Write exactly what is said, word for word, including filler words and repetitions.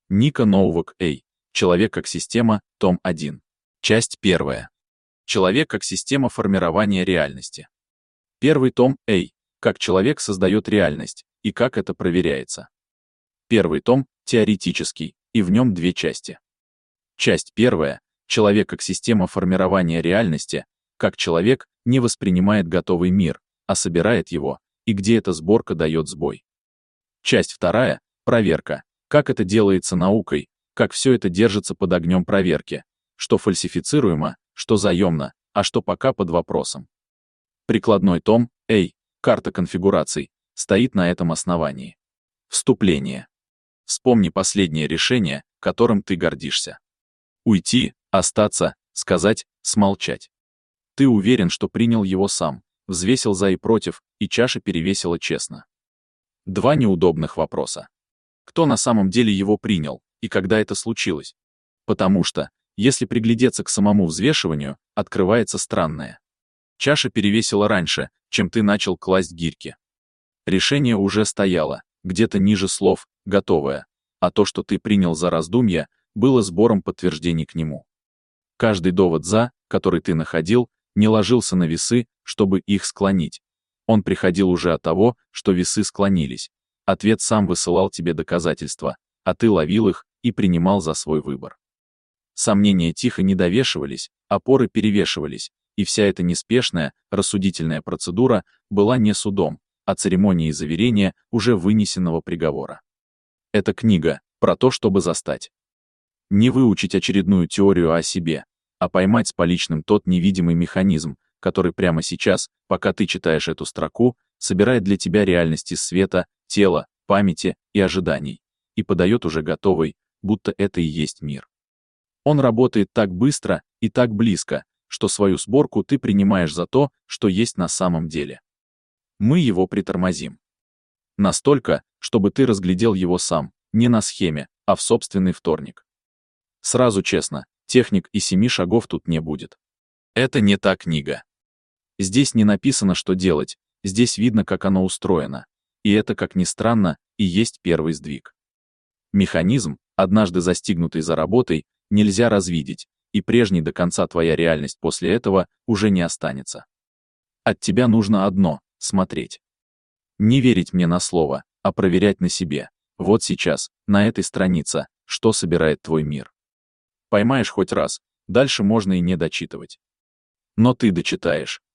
Ника Ноувак, Эй. Человек как система, том один. Часть первая. Человек как система формирования реальности. Первый том, Эй. Как человек создает реальность, и как это проверяется. Первый том, теоретический, и в нем две части. Часть первая. Человек как система формирования реальности, как человек не воспринимает готовый мир, а собирает его, и где эта сборка дает сбой. Часть вторая. Проверка. Как это делается наукой, как все это держится под огнем проверки, что фальсифицируемо, что заемно, а что пока под вопросом. Прикладной том, Эй, карта конфигураций, стоит на этом основании. Вступление. Вспомни последнее решение, которым ты гордишься. Уйти, остаться, сказать, смолчать. Ты уверен, что принял его сам, взвесил за и против, и чаша перевесила честно. Два неудобных вопроса. Кто на самом деле его принял, и когда это случилось? Потому что, если приглядеться к самому взвешиванию, открывается странное. Чаша перевесила раньше, чем ты начал класть гирьки. Решение уже стояло, где-то ниже слов, готовое, а то, что ты принял за раздумья, было сбором подтверждений к нему. Каждый довод «за», который ты находил, не ложился на весы, чтобы их склонить. Он приходил уже от того, что весы склонились. Ответ сам высылал тебе доказательства, а ты ловил их и принимал за свой выбор. Сомнения тихо не довешивались, опоры перевешивались, и вся эта неспешная, рассудительная процедура была не судом, а церемонией заверения уже вынесенного приговора. Эта книга про то, чтобы застать. Не выучить очередную теорию о себе, а поймать с поличным тот невидимый механизм, который прямо сейчас, пока ты читаешь эту строку, собирает для тебя реальность из света, тела, памяти и ожиданий, и подает уже готовый, будто это и есть мир. Он работает так быстро и так близко, что свою сборку ты принимаешь за то, что есть на самом деле. Мы его притормозим. Настолько, чтобы ты разглядел его сам, не на схеме, а в собственный вторник. Сразу честно, техник и семи шагов тут не будет. Это не та книга. Здесь не написано, что делать, здесь видно, как оно устроено. И это, как ни странно, и есть первый сдвиг. Механизм, однажды застигнутый за работой, нельзя развидеть, и прежней до конца твоя реальность после этого уже не останется. От тебя нужно одно — смотреть. Не верить мне на слово, а проверять на себе. Вот сейчас, на этой странице, что собирает твой мир. Поймаешь хоть раз, дальше можно и не дочитывать. Но ты дочитаешь,